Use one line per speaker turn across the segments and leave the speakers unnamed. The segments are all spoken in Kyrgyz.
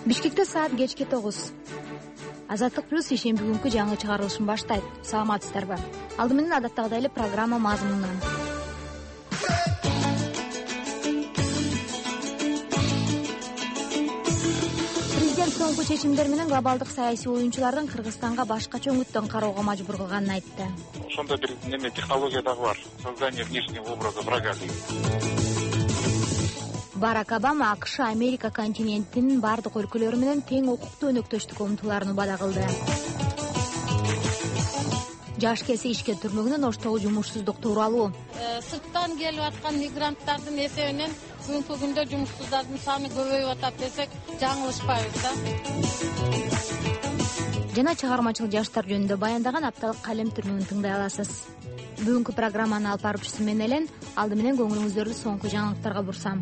Бишкекте саат кечки 9. Азаттык плюс ишемби күнкү жаңы чыгарылышын баштайт. Саламатсыздарбы? Алды менен адаттагыдай эле программа мазмунунан. Президент соңку чечимдер менен глобалдык саясий оюнчулардын Кыргызстанга башкача үңүттөн кароого мажбур кылганын айтты.
Ошондой бир неме технология дагы бар. Создание внешнего образа врага.
Барак Обама АКШ Америка континентинин бардык өлкөлөрү менен тең укуктуу өнөктөштүккө умтулаарын убада кылды. Жаш келсе ишке түрмөгүнөн оштогу жумушсуздук тууралуу.
Сырттан келип аткан мигранттардын эсебинен бүгүнкү күндө жумушсуздардын саны көбөйүп атат десек жаңылышпайбыз да.
Жана чыгармачыл жаштар жөнүндө баяндаган апталык калем түрмөгүн тыңдай аласыз. Бүгүнкү программанын алып баруучусу мен элен. Алды менен көңүлүңүздөрдү соңку жаңылыктарга бурсам.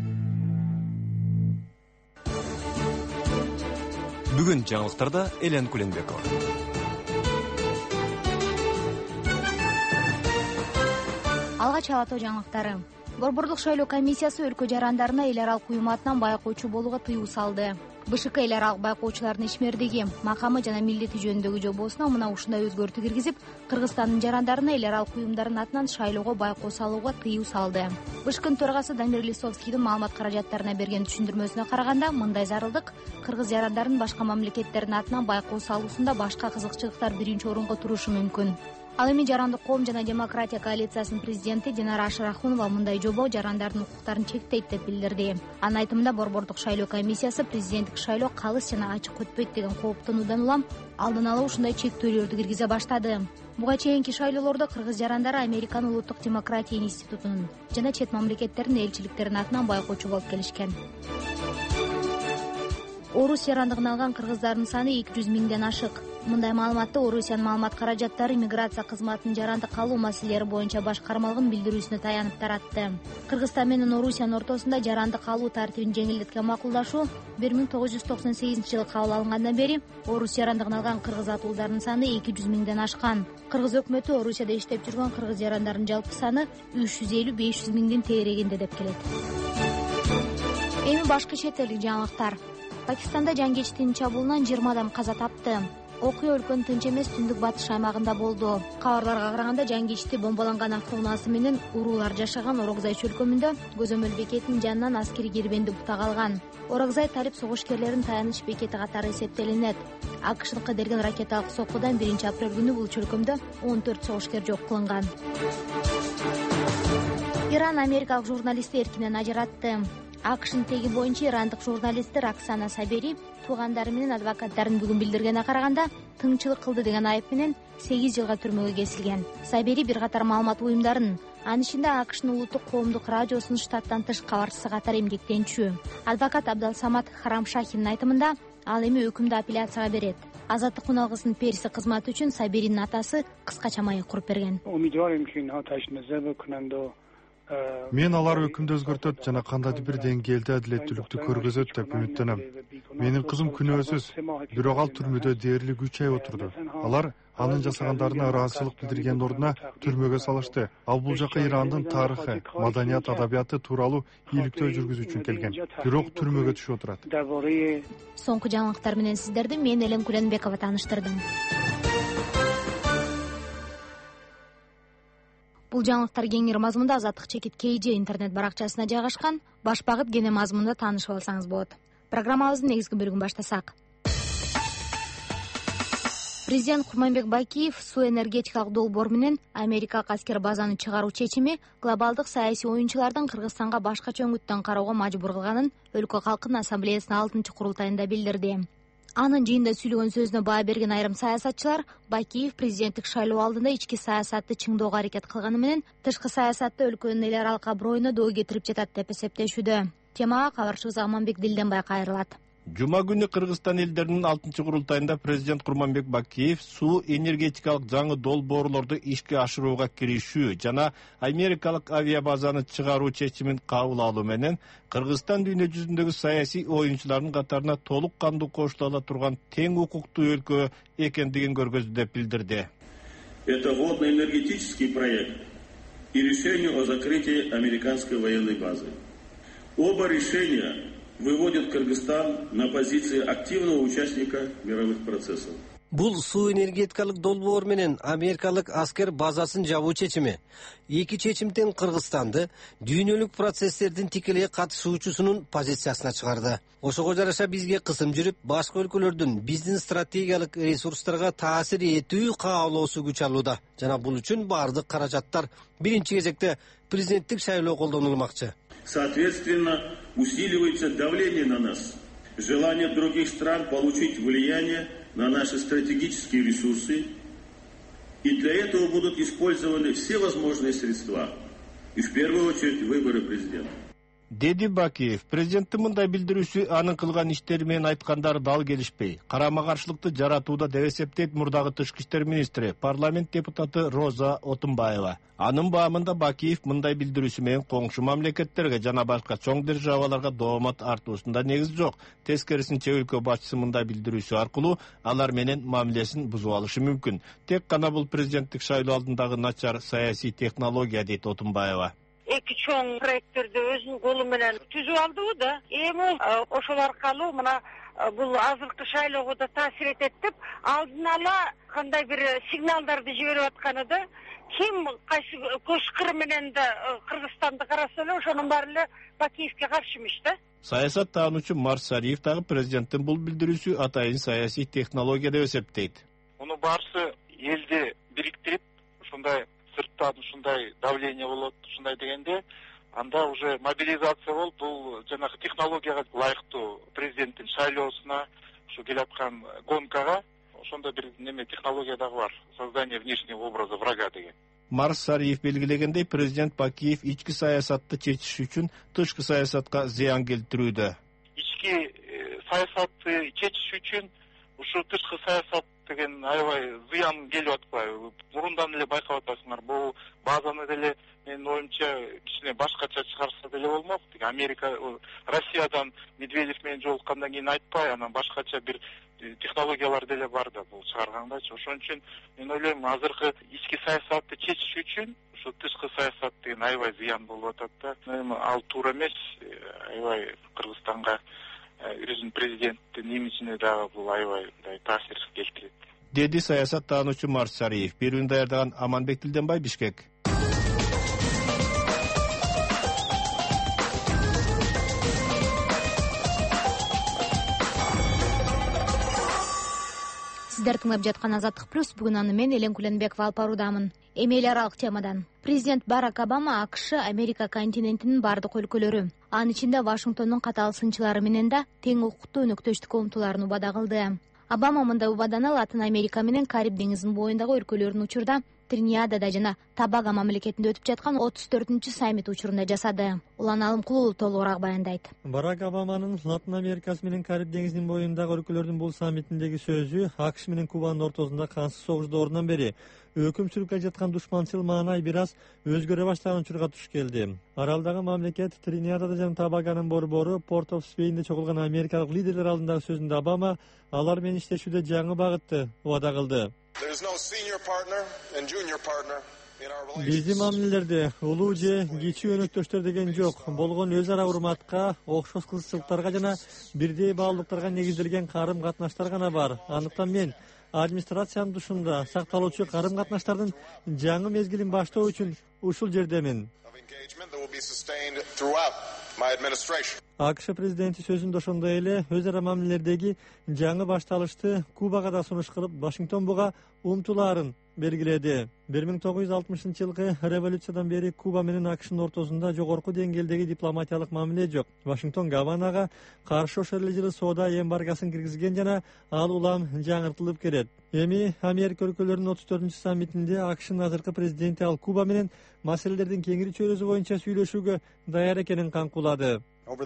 Бүгүн жаңылыктарда Элен Куленбекова.
Алгач алатоо жаңылыктары. Борбордук шайлоо комиссиясы өлкө жарандарына эл аралык уюм атынан байкоочу болууга тыюу салды. БШК эл аралык байкоочулардын ишмердиги, макамы жана милдети жөнүндөгү жобосуна мына ушундай өзгөртүү киргизип, Кыргызстандын жарандарына эл аралык уюмдардын атынан шайлоого байкоо салууга тыюу салды. БШКнын төрагасы Дамир Лисовскийдин маалымат каражаттарына берген түшүндүрмөсүнө караганда, мындай зарылдык кыргыз жарандарын башка мамлекеттердин атынан байкоо салуусунда башка кызыкчылыктар биринчи орунга турушу мүмкүн. Ал эми Жарандык коом жана демократия коалициясынын президенти Динара Ашырахунова мындай жобо жарандардын укуктарын чектейт деп билдирди. Анын айтымында борбордук шайлоо комиссиясы президенттик шайлоо калыс жана ачык өтпөйт деген кооптонуудан улам алдын ала ушундай чектөөлөрдү киргизе баштады. Буга чейинки шайлоолордо кыргыз жарандары Американын улуттук демократия институтунун жана чет мамлекеттердин элчиликтеринин атынан байкоочу болуп келишкен. Орус жарандыгын алган кыргыздардын саны 200 миңден ашык. Мындай маалыматты Орусиянын маалымат каражаттары иммиграция кызматынын жарандык алуу маселелери боюнча башкармалыгынын билдирүүсүнө таянып таратты. Кыргызстан менен Орусиянын ортосунда жарандык алуу тартибин жеңилдеткен макулдашуу 1998 жылы кабыл алынгандан бери Орус жарандыгын алган кыргыз атуулдардын саны 200 миңден ашкан. Кыргыз өкмөтү Орусияда иштеп жүргөн кыргыз жарандардын жалпы саны 350-500 миңдин тегерегинде деп келет. Эми башкы чет элдик жаңылыктар. Пакистанда жангечтин чабуулунан 20 адам каза тапты. Окуя өлкөнүн тынч эмес түндүк батыш аймагында болду. Кабарларга караганда жангечти бомбаланган автоунаасы менен уруулар жашаган Орокзай чөлкөмүндө көзөмөл бекетинин жанынан аскери кирбенди бута калган. Орокзай талип согушкерлерин таяныч бекети катары эсептелинет. АКШныкы берген ракеталык соккудан 1 апрель күнү бул чөлкөмдө 14 согушкер жок кылынган. Иран америкалык журналистти эркинен ажыратты. АКШнын теги боюнча ирандык журналисттер Оксана Сабери туугандары менен адвокаттарын бүгүн билдиргенине караганда тыңчылык кылды деген айып менен 8 жылга түрмөгө кесилген. Сабери бир катар маалымат уюмдарын, анын ичинде АКШнын улуттук коомдук радиосунун штаттан тыш кабарчысы катары эмгектенчү. Адвокат Абдал Самат Харамшахинин айтымында, ал эми өкүмдү апелляцияга берет. Азаттык уналгысынын перси кызматы үчүн Саберинин атасы кыскача маек куруп берген.
Мен алар өкүмдү өзгөртөт жана кандайдыр бир деңгээлде адилеттүүлүктү көргөзөт деп үмүттөнөм. Менин кызым күнөөсүз, бирок ал түрмөдө дээрлик 3 ай отурду. Алар анын жасагандарына ыраазычылык билдиргендин ордуна түрмөгө салышты. Ал бул жака Ирандын тарыхы, маданият, адабияты тууралуу ийгиликтөө жүргүзүү үчүн келген. Бирок түрмөгө түшүп отурат.
Соңку жаңылыктар менен сиздерди мен Элен Куленбекова тааныштырдым. Бул жаңылыктар кеңири мазмунда Азаттык чекит KJ интернет баракчасына жайгашкан. Баш багыт кене мазмунда таанышып алсаңыз болот. Программабыздын негизги бөлүгүн баштасак. Президент Курманбек Бакиев суу энергетикалык долбоор менен Америкалык аскер базаны чыгаруу чечими глобалдык саясий оюнчулардын Кыргызстанга башкача өңүттөн кароого мажбур кылганын өлкө калкынын ассамблеясынын 6-курултайында билдирди. Анын жыйында сүйлөгөн сөзүнө баа берген айрым саясатчылар Бакиев президенттик шайлоо алдында ички саясатты чыңдоого аракет кылганы менен тышкы саясатты өлкөнүн эл аралык аброюна доо кетирип жатат деп эсептешүүдө. Темага кабарчыбыз Аманбек Дилденбай кайрылат.
Жума күнү Кыргызстан элдеринин 6-курултайында президент Курманбек Бакиев суу энергетикалык жаңы долбоорлорду ишке ашырууга киришүү жана Америкалык авиабазаны чыгаруу чечимин кабыл алуу менен Кыргызстан дүйнө жүзүндөгү саясий оюнчулардын катарына толук кандуу кошуло ала турган тең укуктуу өлкө экендигин көргөздү деп билдирди.
Это водно-энергетический проект и решение о закрытии американской военной базы. Оба решения выводит Кыргызстан на позиции активного участника мировых процессов.
Бул суу энергетикалык долбоор менен америкалык аскер базасын жабуу чечими. Эки чечим тең Кыргызстанды дүйнөлүк процесстердин тикелей катышуучусунун позициясына чыгарды. Ошого жараша бизге кысым жүрүп, башка өлкөлөрдүн биздин стратегиялык ресурстарга таасир этүү каалоосу күч алууда. Жана бул үчүн бардык каражаттар биринчи кезекте президенттик шайлоо колдонулмакчы.
Соответственно, усиливается давление на нас, желание других стран получить влияние на наши стратегические ресурсы, и для этого будут использованы все возможные средства, и в первую очередь выборы президента.
Деди Бакиев, президенттин мындай билдирүүсү анын кылган иштери менен айткандары дал келишпей. Карама-каршылыкты жаратууда деп эсептейт мурдагы тышкы иштер министри, парламент депутаты Роза Отунбаева. Анын баамында Бакиев мындай билдирүүсү менен коңшу мамлекеттерге жана башка чоң державаларга доомат артуусунда негиз жок. Тескерисинче өлкө башчысы мындай билдирүүсү аркылуу алар менен мамилесин бузуп алышы мүмкүн. Тек гана бул президенттик шайлоо алдындагы начар саясий технология, дейт Отунбаева.
Эки чоң проекттерди өзүнүн колу менен түзүп алды да. Эми ошол аркылуу мына бул азыркы шайлоого да таасир этет деп алдын ала кандай бир сигналдарды жиберип атканы да. Ким кайсы көз кыры менен да Кыргызстанды караса эле ошонун баары эле Бакиевке каршы эмес да.
Саясат таануучу Марс Сариев дагы президенттин бул билдирүүсү атайын саясий технология деп эсептейт.
Муну баарысы элди бириктирип, ушундай сырттан ушундай давление болот, ушундай дегенде, анда уже мобилизация болуп, бул жанагы технологияга ылайыктуу президенттин шайлоосуна, ушу келаткан гонкага, ошондой бир неме технология дагы бар. Создание внешнего образа врага деген.
Марс Сариев белгилегендей, президент Бакиев ички саясатты чечиш үчүн тышкы саясатка зыян келтирүүдө.
Ички саясатты чечиш үчүн ушу тышкы саясат деген аябай зыян келип атпайбы? Мурундан эле байкап атасыңар, бул базаны деле менин оюмча кичине башкача чыгарса деле болмок. Америка, Россиядан Медведев менен жолуккандан кийин айтпай, анан башкача бир технологиялар деле бар да бул чыгаргандачы. Ошон үчүн мен ойлойм, азыркы ички саясатты чечиш үчүн ушу тышкы саясат деген аябай зыян болуп атат да. Ал туура эмес, аябай Кыргызстанга өзүнүн президенттин имиджине дагы бул аябай таасир келтирет.
Деди саясат таануучу Марс Сариев. Берүүнү даярдаган Аманбек Тилденбай, Бишкек.
Сиздер тыңдап жаткан Азаттык плюс, бүгүн аны мен Элен Куленбекова алып баруудамын. Эми эл аралык темадан. Президент Барак Обама АКШ Америка континентинин бардык өлкөлөрү, анын ичинде Вашингтондун катаал сынчылары менен да тең укуктуу өнөктөштүккө умтулаарын убада кылды. Обама мындай убаданы Латын Америка менен Кариб деңизинин боюндагы өлкөлөрдүн учурда Тринидадда жана Тобаго мамлекетинде өтүп жаткан 34-чү саммит учурунда жасады. Улан Алымкулов толугураак баяндайт.
Барак Обаманын Латын Америкасы менен Кариб деңизинин боюндагы өлкөлөрдүн бул саммитиндеги сөзү АКШ менен Кубанын ортосунда кансыз согуш доорунан бери өкүм сүрүп жаткан душманчыл маанай бир аз өзгөрө баштаган учурга туш келди. Аралдагы мамлекет Тринидадда жана Тобагонун борбору Порт оф Спейнде чогулган америкалык лидерлер алдындагы сөзүндө Обама алар менен иштешүүдө жаңы багытты убада кылды. Биздин мамилелерде улуу же кичүү өнөктөштөр деген жок. Болгон өз ара урматка, окшош кызыкчылыктарга жана бирдей баалуулуктарга негизделген карым-катнаштар гана бар. Андыктан мен администрациянын тушунда сакталуучу карым-катнаштардын жаңы мезгилин баштоо үчүн ушул жердемин. АКШ президенти сөзүндө ошондой эле өз ара мамилелердеги жаңы башталышты Кубага да сунуш кылып, Вашингтон буга умтулаарын белгиледи. 1960-жылкы революциядан бери Куба менен АКШнын ортосунда жогорку деңгээлдеги дипломатиялык мамиле жок. Вашингтон Гаванага каршы ошол эле жылы соода эмбаргосын киргизген жана ал улам жаңыртылып келет. Эми Америка өлкөлөрүнүн 34-чү саммитинде АКШнын азыркы президенти ал Куба менен маселелердин кеңири чөйрөсү боюнча сүйлөшүүгө даяр экенин канкулады.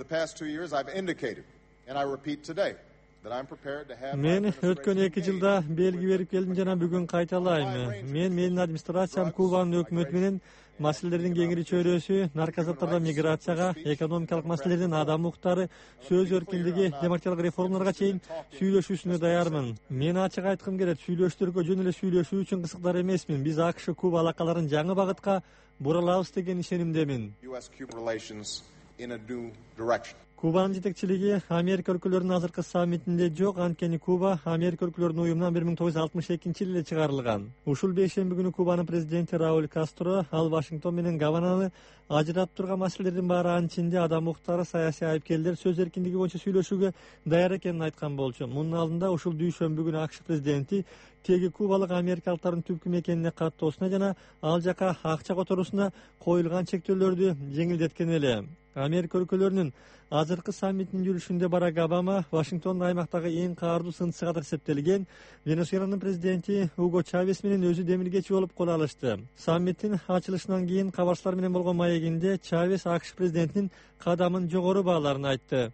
Мен өткөн 2 жылда белги берип келдим жана бүгүн кайталайм. Менин администрациям Кубанын өкмөтү менен маселелердин кеңири чөйрөсү, наркозаттардан миграцияга, экономикалык маселелердин адам укуктары, сөз эркиндиги, демократиялык реформаларга чейин сүйлөшүүсүнө даярмын. Мен ачык айткым келет, сүйлөштөргө жөн эле сүйлөшүү үчүн кызыктар эмесмин. Биз АКШ Куба алакаларын жаңы багытка буралабыз деген ишенимдемин. Кубанын жетекчилиги Америка өлкөлөрүнүн азыркы саммитинде жок, анткени Куба Америка өлкөлөрүнүн уюмунан 1962-жылы эле чыгарылган. Ушул бейшемби күнү Кубанын президенти Рауль Кастро ал Вашингтон менен Гавананы ажыратып турган маселелердин баары, анын ичинде адам укуктары, саясий айыпкерлер сөз эркиндиги боюнча сүйлөшүүгө даяр экенин айткан болчу. Мунун алдында ушул дүйшөмбү күнү АКШ президенти теги кубалык америкалыктардын түпкү мекенине каттоосуна жана ал жака акча которуусуна коюлган чектөөлөрдү жеңилдеткен эле. Америка өлкөлөрүнүн азыркы саммитинин жүрүшүндө Барак Обама Вашингтондун аймактагы эң каардуу сындысы катары эсептелген Венесуэланын президенти Уго Чавес менен өзү демилгечи болуп кол алышты. Саммиттин ачылышынан кийин кабарчылар менен болгон маегинде Чавес АКШ президентинин кадамын жогору бааларын айтты.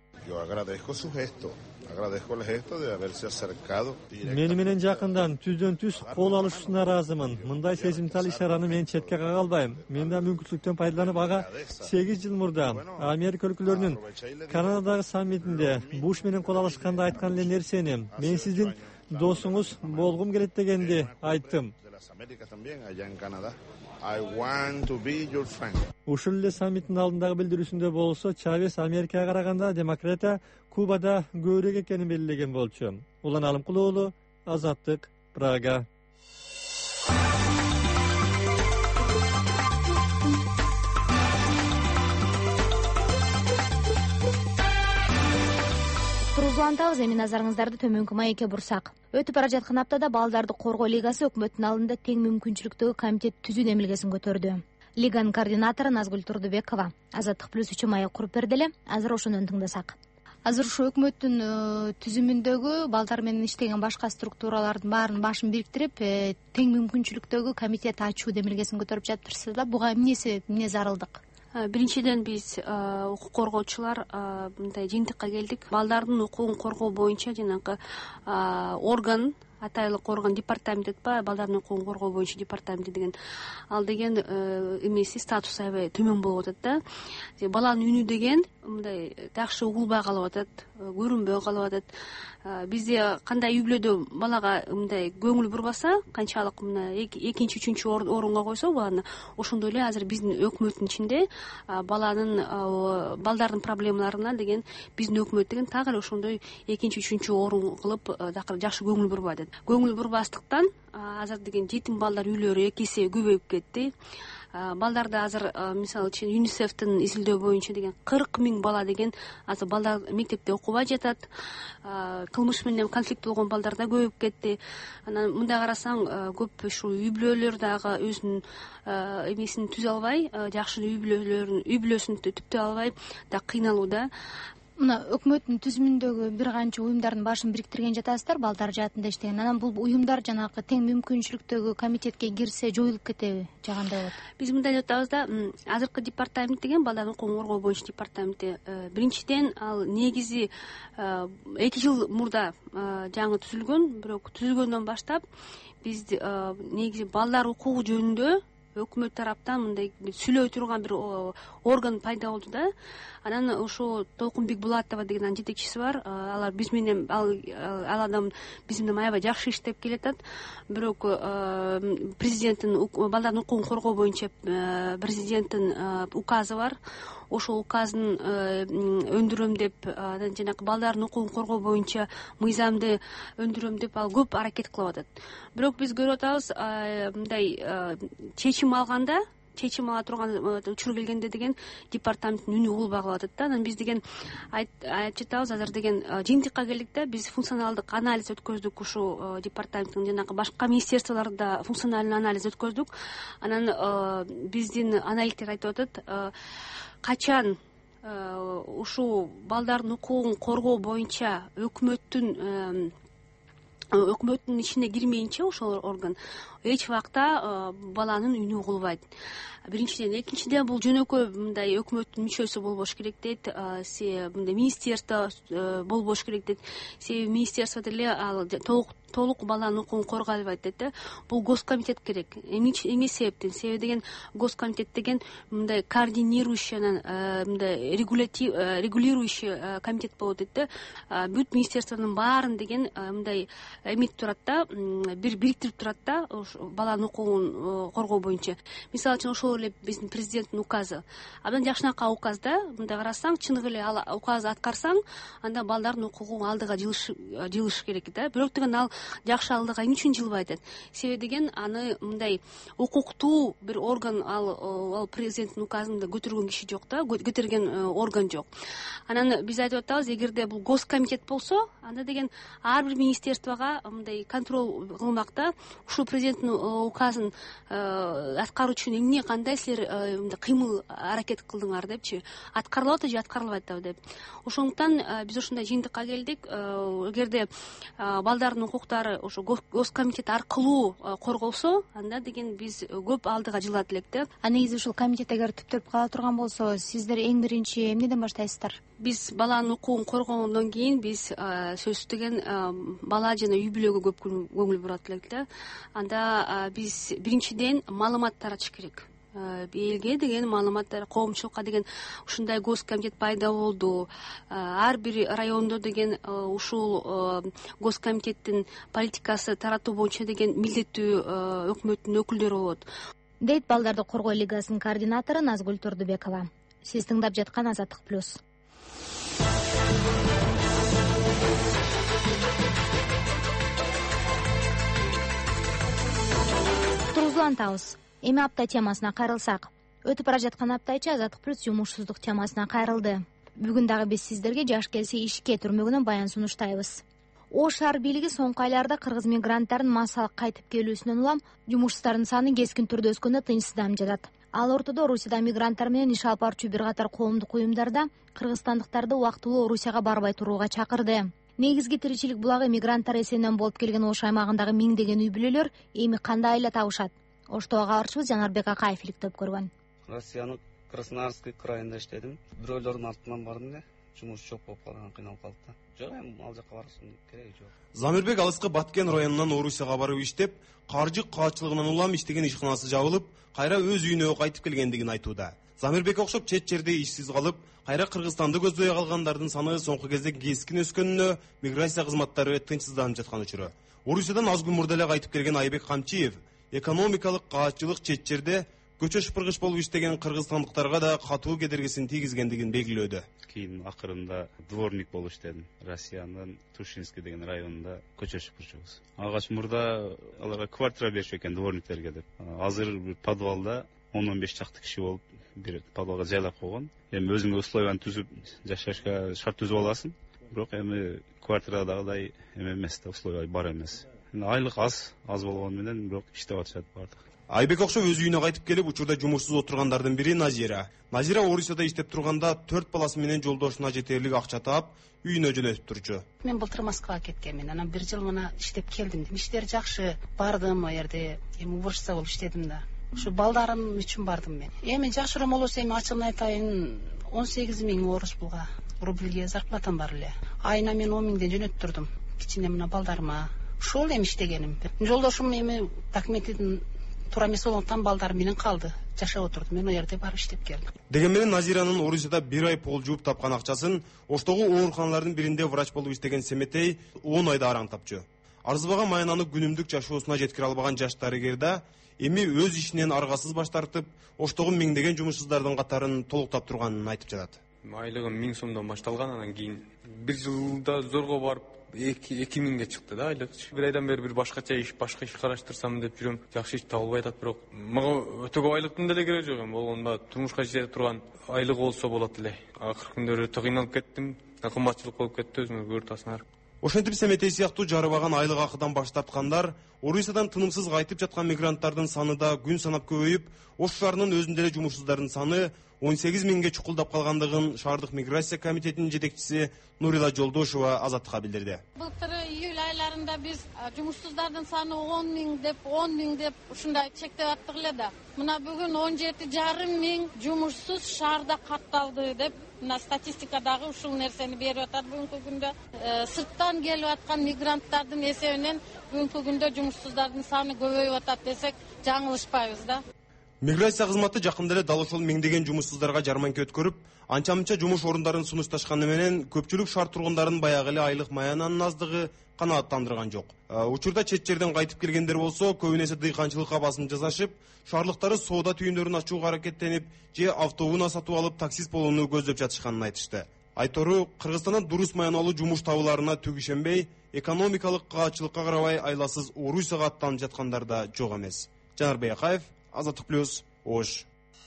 Мени менен жакындан түздөн түз кол алышуусуна ыраазымын. Мындай сезимтал ишараны мен четке кага албайм. Мен да мүмкүнчүлүктөн пайдаланып ага 8 жыл мурда Америка өлкөлөрүнүн Канададагы саммитинде Буш менен кол алышканда айткан эле нерсени, мен сиздин досуңуз болгум келет дегенди айттым. Ушул эле саммиттин алдындагы билдирүүсүндө болсо Чавес Америкага караганда демократия Кубада көбүрөөк экенин белгилеген болчу. Улан Алымкулуу уулу, Азаттык, Прага.
Улантабыз, эми назарыңыздарды төмөнкү маекке бурсак. Өтүп бара жаткан аптада Балдарды коргоо лигасы өкмөттүн алдында тең мүмкүнчүлүктөгү комитет түзүү демилгесин көтөрдү. Лиганын координатору Назгүл Турдубекова Азаттык плюс үчүн маек куруп берди эле. Азыр ошондон тыңдасак. Азыр ушу өкмөттүн түзүмүндөгү балдар менен иштеген башка структуралардын башын бириктирип, тең мүмкүнчүлүктөгү комитет ачуу демилгесин көтөрүп жатырсыздар да. Буга эмне зарылдык?
Биринчиден биз укук коргоочулар мындай жыйынтыкка келдик. Балдардын укугун коргоо боюнча жанагы орган, атайлык орган, департамент этпа, балдардын укугун коргоо боюнча департамент деген, ал деген эмеси статусу аябай төмөн болуп атат да. Баланын үнү деген мындай жакшы угулбай калып атат, көрүнбөй калып атат. Бизде кандай үй бүлөдө балага мындай көңүл бурбаса, канчалык мына экинчи, үчүнчү орунга койсо баланы, ошондой эле азыр биздин өкмөттүн ичинде балдардын проблемаларына деген биздин өкмөт деген так эле ошондой экинчи, үчүнчү орун кылып жакшы көңүл бурбайт. Көңүл бурбастыктан азыр деген жетим балдар үйлөрү 2 эсе көбөйүп кетти. Балдарда азыр мисалы үчүн ЮНИСЕФтин изилдөө боюнча деген 40 000 бала деген азыр балдар мектепте окубай жатат. Кылмыш менен конфликт болгон балдар да көбөйүп кетти. Анан мындай карасаң, көп ушул үй бүлөлөр дагы өзүнүн эмесин түзө албай, жакшы үй бүлөсүн түптөй албай да кыйналууда.
Мына өкмөттүн түзүмүндөгү бир канча уюмдардын башын бириктирген жатасыздар, балдар жаатында иштеген. Анан бул уюмдар жанагы тең мүмкүнчүлүктөгү комитетке кирсе жоюлуп кетеби же кандай болот?
Биз мындай деп атабыз да, азыркы департамент деген балдардын укугун коргоо боюнча департаменти биринчиден ал негизи 2 жыл мурда жаңы түзүлгөн, бирок түзүлгөндөн баштап биз негизи балдар укугу жөнүндө өкмөт тараптан мындай сүйлөй турган бир орган пайда болду да. Анан ошо Толкунбек Булатова деген анын жетекчиси бар. Алар биз менен ал адам биз менен аябай жакшы иштеп келатат. Бирок президенттин балдардын укугун коргоо боюнча президенттин указы бар. Ошол указын өндүрөм деп, жанагы балдардын укугун коргоо боюнча мыйзамды өндүрөм деп ал көп аракет кылып атат. Бирок биз көрүп атабыз, мындай чечим ала турган учур келгенде деген департаменттин үнү угулбай калып атат да. Анан биз деген айтып жатабыз, азыр деген жыйынтыкка келдик да. Биз функционалдык анализ өткөздүк, ушу департаменттин жанагы башка министерстволордо функциональный анализ өткөздүк. Анан биздин аналиктер айтып атат, качан ушул балдардын укугун коргоо боюнча өкмөттүн ичине кирмейинче ошол орган эч убакта баланын үнү угулбайт. Биринчиден, экинчиден бул жөнөкөй мындай өкмөттүн мүчөсү болбош керек дейт, мындай министерство болбош керек дейт. Себеби министерство деле ал толук баланын укугун коргой албайт дейт да. Бул госкомитет керек. Эмне себептен? Себеби деген госкомитет деген мындай координирующий, мындай регулирующий комитет болот дейт да. Бүт министерствонун баарын деген мындай эметип турат да, бириктирип турат да. баланын укугун коргоо боюнча. Мисалы үчүн ошол эле биздин президенттин указы. Абдан жакшынакай указ да. Мындай карасаң, чыныгы эле ал указды аткарсаң, анда балдардын укугу алдыга жылыш керек да. Бирок деген ал жакшы алдыга эмне үчүн жылбайт экен? Себеби деген аны мындай укуктуу бир орган ал президенттин указында көтөргөн киши жок да, көтөргөн орган жок. Анан биз айтып атабыз, эгерде бул госкомитет болсо, анда деген ар бир министерствого мындай контроль кылмакта ушул президенттин указын аткаруу үчүн эмне, кандай силер мындай кыймыл аракет кылдыңар депчи, аткарылып атабы же аткарылбай атабы деп. Ошондуктан биз ушундай жыйынтыкка келдик. Эгерде балдардын укуктары ошо госкомитет аркылуу корголсо, анда деген биз көп алдыга жылат элек да.
Негизи ушул комитет эгер түптөлүп кала турган болсо, сиздер эң биринчи эмнеден баштайсыздар?
Биз баланын укугун коргогондон кийин биз сөзсүз деген бала жана үй бүлөгө көп көңүл бурат элек да. Анда биз биринчиден маалымат таратыш керек. Элге деген маалыматтар, коомчулукка деген ушундай госкомитет пайда болду. Ар бир райондо деген ушул госкомитеттин политикасы таратуу боюнча деген милдеттүү өкмөттүн өкүлдөрү болот,
дейт Балдарды коргоо лигасынын координатору Назгүл Турдубекова. Сиз тыңдап жаткан Азаттык плюс. Тургузулантабыз. Эми апта темасына кайрылсак. Өтүп бара жаткан аптайча Азаттык плюс жумушсуздук темасына кайрылды. Бүгүн дагы биз сиздерге жаш келсе ишке түрмөгүнөн баян сунуштайбыз. Ош шаар бийлиги соңку айларда кыргыз мигранттардын массалык кайтып келүүсүнөн улам жумушсуздардын саны кескин түрдө өскөндө тынчсызданып жатат. Ал ортодо Орусияда мигранттар менен иш алып баруучу бир катар коомдук уюмдарда кыргызстандыктарды убактылуу Орусияга барбай турууга чакырды. Негизги тиричилик булагы мигранттар эсебинен болуп келген Ош аймагындагы миңдеген үй бүлөлөр эми кандай айла табышат? Оштого кабарчыбыз Жанарбек Акаев иликтеп көргөн.
Россиянын Красноярский крайында иштедим. Бирөөлөрдүн артынан бардым да, жумуш жок болуп калган, кыйналып калдык да. Жок, эми ал жака барыштын кереги жок.
Замирбек алыскы Баткен районунан Орусияга барып иштеп, каржы каатчылыгынан улам иштеген ишканасы жабылып, кайра өз үйүнө кайтып келгендигин айтууда. Замирбекке окшоп чет жерде ишсиз калып, кайра Кыргызстанды көздөй калгандардын саны соңку кезде кескин өскөнүнө миграция кызматтары тынчсызданып жаткан учуру. Орусиядан аз күн мурда эле кайтып келген Айбек Камчиев экономикалык каатчылык чет жерде көчө шыпыргыч болуп иштеген кыргызстандыктарга да катуу кедергисин тийгизгендигин белгилөөдө.
Кийин акырында дворник болуп иштедим. Россиянын Тушинский деген районунда көчө шыпырчубуз. Алгач мурда аларга квартира беришет экен дворниктерге деп. Азыр бир подвалда 10-15 чакты киши болуп бир подвалга жайлап койгон. Эми өзүңө условияны түзүп жашашка шарт түзүп аласың. Бирок эми квартирадагыдай эме эмес да, условия бар эмес. Айлык аз болгону менен бирок иштеп атышат баардык.
Айбек окшоп өз үйүнө кайтып келип, учурда жумушсуз отургандардын бири Назира. Назира Орусияда иштеп турганда 4 баласы менен жолдошуна жетерлик акча таап, үйүнө жөнөтүп турчу.
Мен былтыр Москвага кеткенмин. Анан бир жыл мына иштеп келдим. Иштер жакшы. Бардым о жерде, эми уборщица болуп иштедим да. Ушу балдарым үчүн бардым мен. Эми жакшыраак болсо, эми ачыгын айтайын, 18 000 орус булга рубльге зарплатам бар эле. Айына мен 10 000ден жөнөтүп турдум. Кичине мына балдарыма. Ошол эми иштегеним. Жолдошум эми документин туура эмес болгондуктан балдарым менен калды. Жашап отурду. Мен о жерде барып иштеп келдим.
Деген менен Назиранын Орусияда 1 ай пол жууп тапкан акчасын Оштогу ооруканалардын биринде врач болуп иштеген Семетей 10 айда араң тапчу. Арзыбаган маянаны күнүмдүк жашоосуна жеткире албаган жаш дарыгерда эми өз ишинен аргасыз баш тартып, Оштогу миңдеген жумушсуздардын катарын толуктап турганын айтып жатат.
Айлыгым 1000 сомдон башталган, анан кийин бир жылда зорго барып 2000ге чыкты да айлык. Бир айдан бери бир башкача иш караштырсам деп жүрөм. Жакшы иш табылбай атат, бирок мага өтө көп айлыктын деле кереги жок. Болгондо турмушка жете турган айлык болсо болот эле. Акыркы күндөрү өтө кыйналып кеттим. Кымбатчылык болуп кетти, өзүңөр көрүп атасыңар.
Ошентип Семетей сыяктуу жарыбаган айлык акыдан баш тарткандар Орусиядан тынымсыз кайтып жаткан мигранттардын саны да күн санап көбөйүп, Ош шаарынын өзүндө эле жумушсуздардын саны 18 000ге чукулдап калгандыгын шаардык миграция комитетинин жетекчиси Нурила Жолдошова Азаттыкка билдирди.
Былтыр июль айларында биз жумушсуздардын саны 10 000 деп ушундай чектеп аттык эле да. Мына бүгүн 17,5 000 жумушсуз шаарда катталды деп мына статистикадагы ушул нерсени берип атат. Бүгүнкү күндө сырттан келип аткан мигранттардын эсебинен бүгүнкү күндө жумушсуздардын саны көбөйүп атат десек жаңылышпайбыз да.
Миграция кызматы жакында эле дал ошол миңдеген жумушсуздарга жарманка өткөрүп, анча-мынча жумуш орундарын сунушташканы менен көпчүлүк шаар тургундарын баягы эле айлык маянанын аздыгы канааттандырган жок. Учурда чет жерден кайтып келгендер болсо, көбүнесе дыйканчылыкка басым жасашып, шаарлыктары соода түйүндөрүн ачууга аракеттенип, же автоунаа сатып алып таксист болууну көздөп жатышканын айтышты. Айтору, Кыргызстандан дурус маяналуу жумуш табууларына түк ишенбей, экономикалык каатчылыкка карабай айласыз Орусияга аттанып жаткандар да жок эмес. Жанар Бейкаев, Азаттык плюс, Ош.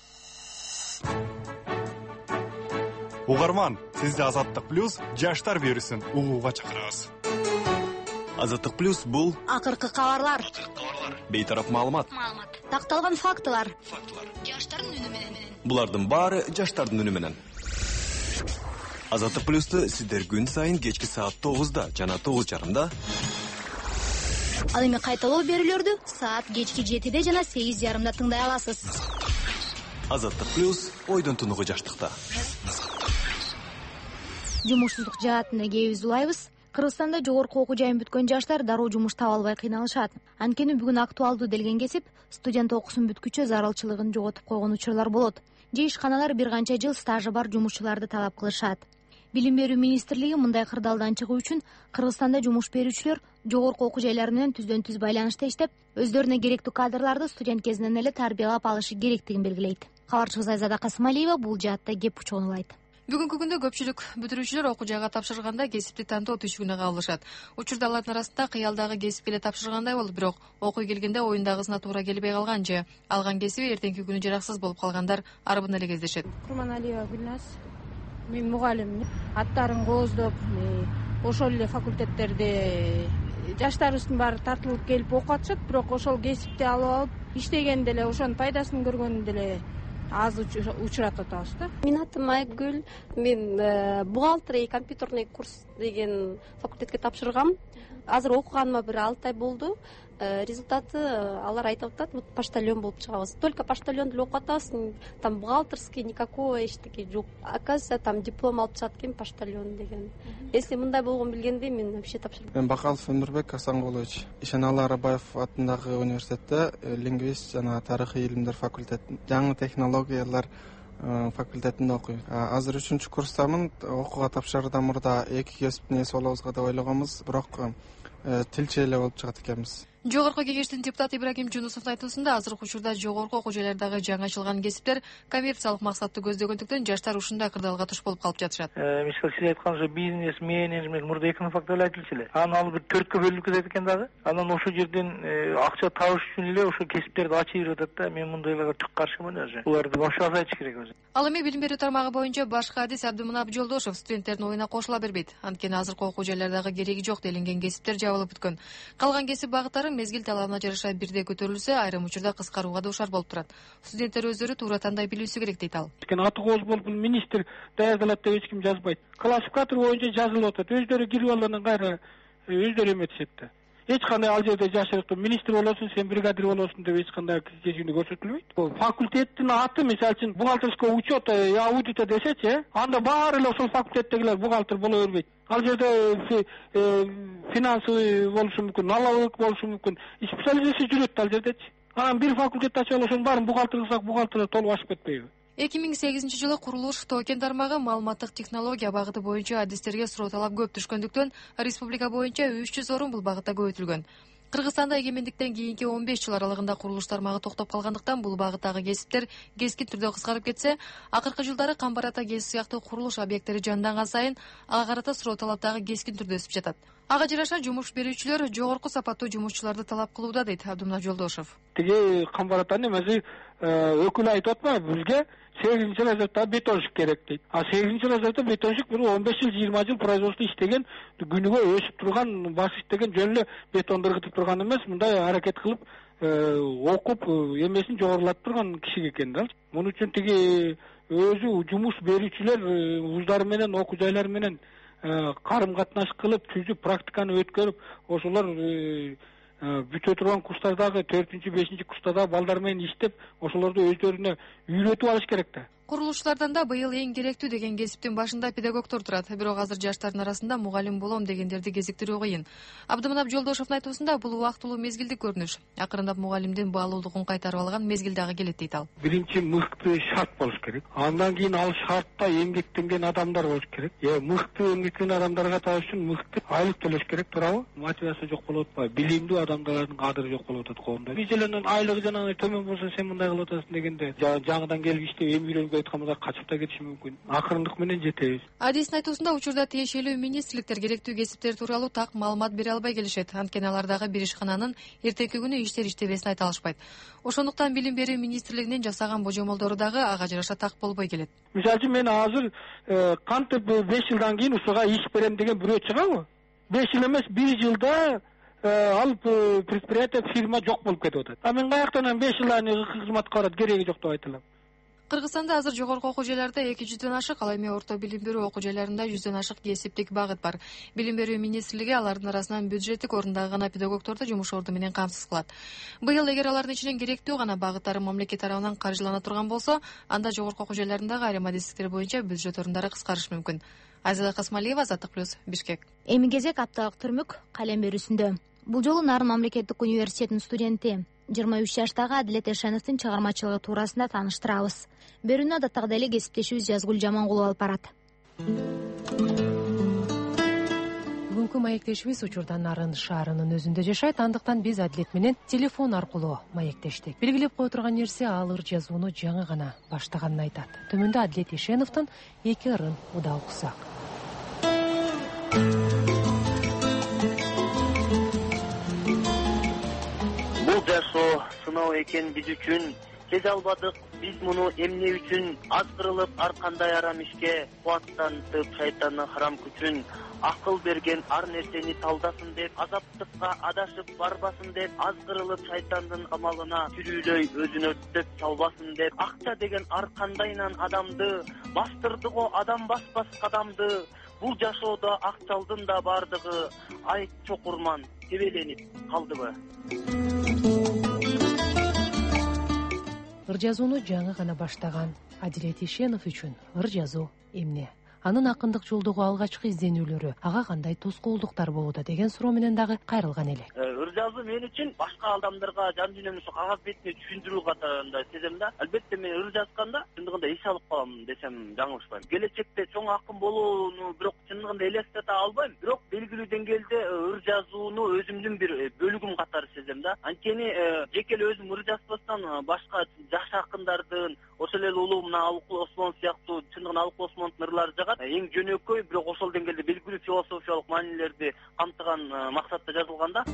Угарман, сизди Азаттык плюс жаштар берүүсүн угууга чакырабыз.
Азаттык плюс бул
акыркы кабарлар.
Бейтарап маалымат.
Такталган фактылар. Жаштардын үнү менен.
Булардын баары жаштардын үнү менен. Азаттык плюсту сиздер күн сайын кечки саат 9-да жана 9:30-да.
Ал эми кайталоо берүүлөрдү саат кечки 7-де жана 8:30-да тыңдай аласыз.
Азаттык плюс ойдон тунугу жаштыкта.
Жумушсуздук жаатында кээбиз улайбыз. Кыргызстанда жогорку окуу жайын бүткөн жаштар дароо жумуш таба албай кыйналышат. Анткени бүгүн актуалдуу делген кесип, студент окуусун бүткүчө зарылчылыгын жоготуп койгон учурлар болот. Же ишканалар бир канча жыл стажы бар жумушчуларды талап кылышат. Билим берүү министрлиги мындай кырдаалдан чыгуу үчүн Кыргызстанда жумуш берүүчүлөр жогорку окуу жайлары менен түздөн-түз байланышта иштеп, өздөрүнө керектүү кадрларды студент кезинен эле тарбиялап алышы керектигин белгилейт. Кабарчыбыз Айзада Касымалиева бул жаатта кеп учугунулайт.
Бүгүнкү күндө көпчүлүк бүтүрүүчүлөр окуу жайга тапшырганда кесипти тандоо түйшүгүнө кабылышат. Учурда алардын арасында кыялдагы кесипке эле тапшыргандай болуп, бирок окуй келгенде оюндагысына туура келбей калган же алган кесиби эртеңки күнү жараксыз болуп калгандар арбын эле кездешет.
Курманалиева Гүлназ, мен мугалиммин. Аттарын кооздоп, ошол эле факультеттерде жаштарыбыздын баары тартылып келип окуп атышат, бирок ошол кесипти алып алып иштегенде эле ошонун пайдасын көргөндө эле аз учуратып атабыз да.
Менин атым Айгүл, мен бухгалтерия и компьютерный курс деген факультетке тапшыргам. Азыр окуганыма бир 6 ай болду. Результаты алар айтып атат, вот поштальон болуп чыгабыз. Только поштальон деле окуп атабыз, там бухгалтерский никакого эчтеке жок. Оказывается, там диплом алып чыгат экен поштальон деген. Если мындай болгон билгенде мен вообще тапшырдым.
Мен Бакалов Өмүрбек Асанголович, Ишеналы Арабаев атындагы университетте лингвист жана тарыхый илимдер факультетинде, жаңы технологиялар факультетинде окуйм. Азыр 3-чү курстамын. Окууга тапшырардан мурда эки кесиптин ээси болобузга деп ойлогонбуз, бирок тилчи эле болуп чыгат экенбиз.
Жогорку кеңештин депутаты Ибрагим Жунусовдун айтуусунда азыркы учурда жогорку окуу жайлардагы жаңы ачылган кесиптер коммерциялык максатты көздөгөндүктөн жаштар ушундай кырдаалга туш болуп калып жатышат.
Мисалы сиз айтканча бизнес, менеджмент, мурда экономик факторлор айтылчу эле. Анан ал бир 4кө бөлүнүп кетет экен дагы. Анан ошол жерден акча табыш үчүн эле ошол кесиптерди ачып берип атат да. Мен мындайларга түк каршымын өзү. Буларды вообще азайтыш керек өзү.
Ал эми билим берүү тармагы боюнча башкы адис Абдымынап Жолдошов студенттердин оюна кошула бербейт. Анткени азыркы окуу жайлардагы кереги жок делинген кесиптер жабылып бүткөн. Калган кесип багыттары мезгил талабына жараша бирдей көтөрүлсө, айрым учурда кыскарууга дуушар болуп турат. Студенттер өздөрү туура тандай билүүсү керек дейт ал.
Аты кооз болуп министр даярдалат деп эч ким жазбайт. Классификатор боюнча жазылып атат. Өздөрү кирип алгандан кайра өздөрү эметишет да. Эч кандай ал жерде жашырыктуу министр болосуң, сен бригадир болосуң деп эч кандай кечиндүү көрсөтүлбөйт. Факультеттин аты, мисалы үчүн бухгалтерский учет, аудита десечи, анда баары эле ошол факультеттегилер бухгалтер боло бербейт. Ал жерде финансовый болушу мүмкүн, налоговый болушу мүмкүн. Специализация жүрөт ал жердечи. Анан бир факультет ачып ошонун баарын бухгалтер кылсак, бухгалтерлер толуп ашып кетпейби?
2008-жылы курулуш токен тармагы маалыматтык технология багыты боюнча адистерге суроо талап көп түшкөндүктөн республика боюнча 300 орун бул багытта көбөйтүлгөн. Кыргызстанда эгемендиктен кийинки 15 жыл аралыгында курулуш тармагы токтоп калгандыктан бул багыттагы кесиптер кескин түрдө кыскарып кетсе, акыркы жылдары Камбар ата кесип сыяктуу курулуш объекттери жанданган сайын ага карата суроо талаптагы кескин түрдө өсүп жатат. Ага жараша жумуш берүүчүлөр жогорку сапаттуу жумушчуларды талап кылууда дейт Абдымынап Жолдошов.
Тиги Камбар атанын эмеси өкүлү айтып атпайбы бизге 8-ci разрядда бетонщик керек дейт. А 8-ci разрядда бетонщик бир 15 жыл, 20 жыл производство иштеген, күнүгө өсүп турган, баш иштеген жөн эле бетон ыргытып турган эмес, мындай аракет кылып окуп эмесин жогорулатып турган киши экен да. Муну үчүн тиги өзү жумуш берүүчүлөр вуздары менен, окуу жайлары менен карым катнаш кылып, түзүп, практиканы өткөрүп, ошолор бүтө турган курстардагы 4-5 курстарда балдар менен иштеп, ошолорду өздөрүнө үйрөтүп алыш керек да.
Курулушчулардан да быйыл эң керектүү деген кесиптин башында педагогдор турат. Бирок азыр жаштардын арасында мугалим болом дегендерди кезиктирүү кыйын. Абдыманап Жолдошовдун айтуусунда бул убактылуу мезгилдик көрүнүш. Акырындап мугалимдин баалуулугун кайтарып алган мезгил дагы келет дейт ал.
Биринчи мыкты шарт болуш керек. Андан кийин ал шартта эмгектенген адамдар болуш керек. Мыкты эмгектенген адамдарга та үчүн мыкты айлык төлөш керек, туурабы? Мотивация жок болуп атпайбы? Билимдүү адамдардын кадыры жок болуп атат коомдо. Биз эле айлыгы жанагы төмөн болсо сен мындай кылып атасың дегенде жаңыдан келип иштеп эми үйрөнгө айтканда качып да кетиши мүмкүн. Акырындык менен жетебиз.
Адистин айтуусунда учурда тиешелүү министрликтер керектүү кесиптер тууралуу так маалымат бере албай келишет. Анткени алардагы бир ишкананын эртеңки күнү иштебесин айта алышпайт. Ошондуктан билим берүү министрлигинин жасаган божомолдору дагы ага жараша так болбой келет.
Мисалы үчүн мен азыр кантип 5 жылдан кийин ушуга иш берем деген бирөө чыгабы? 5 жыл эмес, 1 жылда ал предприятие, фирма жок болуп кетип атат. А мен каяктан 5 жылдан кызматка барат, кереги жок деп айтылам.
Кыргызстанда азыр жогорку окуу жайларда 200дөн ашык, ал эми орто билим берүү окуу жайларында 100дөн ашык кесиптик багыт бар. Билим берүү министрлиги алардын арасынан бюджеттик орунда гана педагогдорду жумуш орду менен камсыз кылат. Быйыл эгер алардын ичинен керектүү гана багыттары мамлекет тарабынан каржылана турган болсо, анда жогорку окуу жайларындагы айрым адистиктер боюнча бюджет орундары кыскарышы мүмкүн. Азиза Касмалиева, Азаттык плюс, Бишкек.
Эми кезек апталык түрмүк калем берүүсүндө. Бул жолу Нарын мамлекеттик университетинин студенти 23 жаштагы Адилет Эшеновдун чыгармачылыгы туурасында тааныштырабыз. Берүүнү адаттагыдай эле кесиптешибиз Жазгүл Жамангулова алып барат.
Бүгүнкү маектешибиз учурда Нарын шаарынын өзүндө жашайт, андыктан биз Адилет менен телефон аркылуу маектештик. Белгилеп кое турган нерсе, ал ыр жазууну жаңы гана баштаганын айтат. Төмөндө Адилет Эшеновдун 2 ырын уда окусак.
Бул жашоо сыноо экен биз үчүн. Сезе албадык биз муну эмне үчүн. Азгырылып ар кандай арам ишке, кубаттантып шайтанны харам күчүн. Акыл берген ар нерсени талдасын деп, азаптыкка адашып барбасын деп, азгырылып шайтандын амалына жүрүлөй өзүнө төп салбасын деп. Акча деген ар кандайынан адамды бастырды го, адам баспас кадамды. Бул жашоодо акчалдын да бардыгы, айт чокурман тебеленип калдыбы?
Ыр жазууну жаңы гана баштаган Адилет Эшенов үчүн ыр жазуу эмне? Анын акындык жолдогу алгачкы изденүүлөрү ага кандай тоскоолдуктар болууда деген суроо менен дагы кайрылган элек.
Ыр жазуу мен үчүн башка адамдарга жан дүйнөмдү ушу кагаз бетине түшүндүрүү катарында сезем да. Албетте мен ыр жазганда чындыгында эс алып калам десем жаңылышпайм. Келечекте чоң акын болууну бирок чындыгында элестете албайм. Бирок белгилүү деңгээлде ыр жазууну өзүмдүн бир бөлүгүм катары сезем да. Анткени жеке эле өзүм ыр жазбастан башка жаш акындардын, ошол эле улуу мына Алыкул Осмон сыяктуу чындыгында Алыкул Осмондун ырлары жагат. Эң жөнөкөй, бирок ошол деңгээлде белгилүү философиялык маанилерди камтыган максатта жазылган да.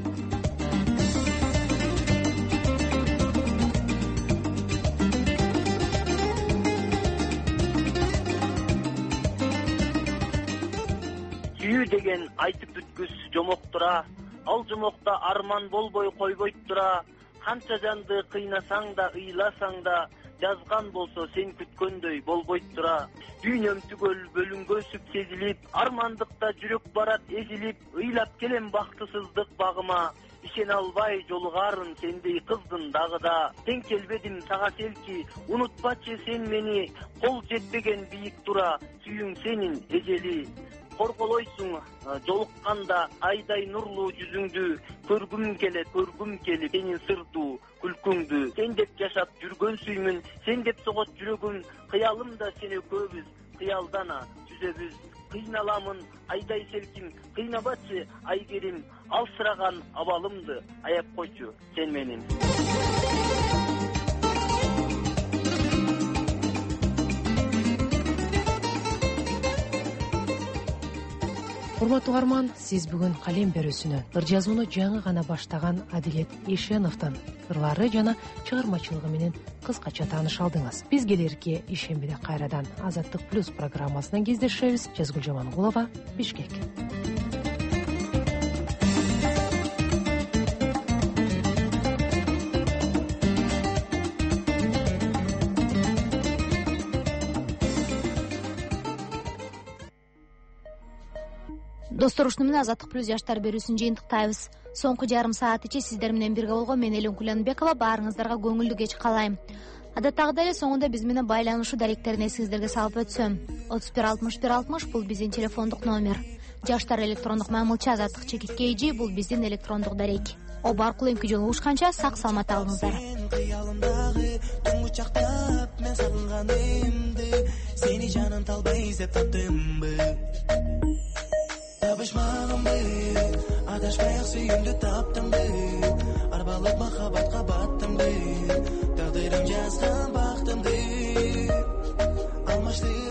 Сүйүү деген айтып бүткүс жомок тура, ал жомокто арман болбой койбойт тура. Канча жанды кыйнасаң да, ыйласаң да, жазган болсо сен күткөндөй болбойт тура. Дүйнөм түгөл бөлүнгөсүп сезилип, армандыкта жүрөк барат эзилип, ыйлап келем бактысыздык багыма. Ишене албай жолугарын сендей кыздын дагы да. Тең келбедим сага селки, унутпачы сен мени, кол жетпеген бийик тура. Сүйүң сенин эжели, корголойсуң жолукканда айдай нурлуу жүзүңдү. Көргүм келип сенин сырдуу күлкүңдү. Сен деп жашап жүргөн сүймүн, сен деп согот жүрөгүм. Кыялымда сен экөөбүз, кыялдана түзөбүз. Кыйналамын айдай селким, кыйнабачы айгерим. Алсыраган абалымды аяп койчу сен менин.
Урматтуу угарман, сиз бүгүн калем берүүсүнөн ыр жазууну жаңы гана баштаган Адилет Эшеновдун ырлары жана чыгармачылыгы менен кыскача тааныша алдыңыз. Биз келерки ишембиде кайрадан Азаттык плюс программасынан кездешебиз. Жазгүл Жамангулова, Бишкек.
Достор, ушуну менен Азаттык плюс жаштар берүүсүн жыйынтыктайбыз. Соңку жарым саат ичи сиздер менен бирге болгон мен Элен Кулянбекова баарыңыздарга көңүлдүү кеч каалайм. Адаттагыдай эле соңунда биз менен байланышуу даректерин эсиңиздерге салып өтсөм. 31 бул биздин телефондук номер. Жаштар электрондук мамилча азаттык чекитке эжи бул биздин электрондук дарек. Оба аркылуу эмки жолугушканча сак саламат алыңыздар. Мен сагынганымды сени жаным талбай издеп таптымбы. Табышмагымбы, адашпай сүйүмдү таптымбы. Арбалык махабатка баттымбы. Тагдырым жазган бактымды. Алмашты